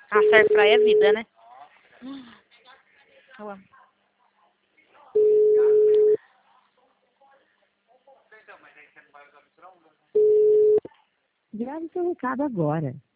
A Airfry é vida, né? Eu amo. Grave seu recado agora.